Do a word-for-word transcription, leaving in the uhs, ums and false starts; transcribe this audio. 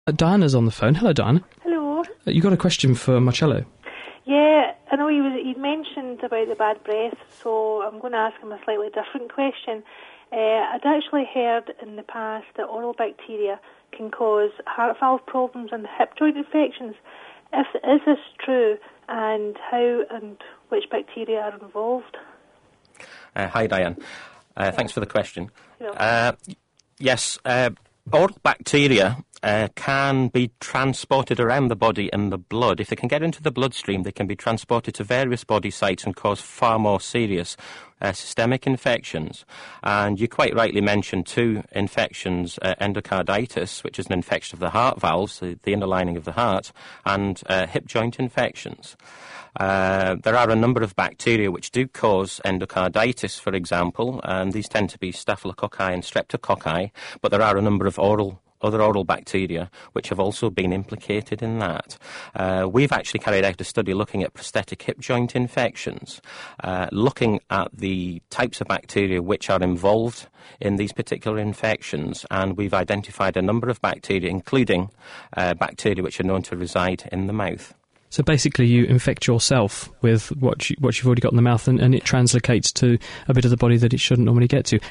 Uh, Diana's on the phone. Hello, Diana. Hello. Uh, you got a question for Marcello? Yeah, I know he was. He mentioned about the bad breath, so I'm going to ask him a slightly different question. Uh, I'd actually heard in the past that oral bacteria can cause heart valve problems and hip joint infections. If is this true, and how and which bacteria are involved? Uh, hi, Diane. Uh, yeah. Thanks for the question. Yeah. Uh, yes, uh, oral bacteria uh, can be transported around the body in the blood. If they can get into the bloodstream, they can be transported to various body sites and cause far more serious uh, systemic infections. And you quite rightly mentioned two infections, uh, endocarditis, which is an infection of the heart valves, the, the inner lining of the heart, and uh, hip joint infections. Uh, there are a number of bacteria which do cause endocarditis, for example, and these tend to be staphylococci and streptococci, but there are a number of oral other oral bacteria which have also been implicated in that. Uh, we've actually carried out a study looking at prosthetic hip joint infections, uh, looking at the types of bacteria which are involved in these particular infections, and we've identified a number of bacteria, including uh, bacteria which are known to reside in the mouth. So basically you infect yourself with what, you, what you've already got in the mouth, and, and it translocates to a bit of the body that it shouldn't normally get to.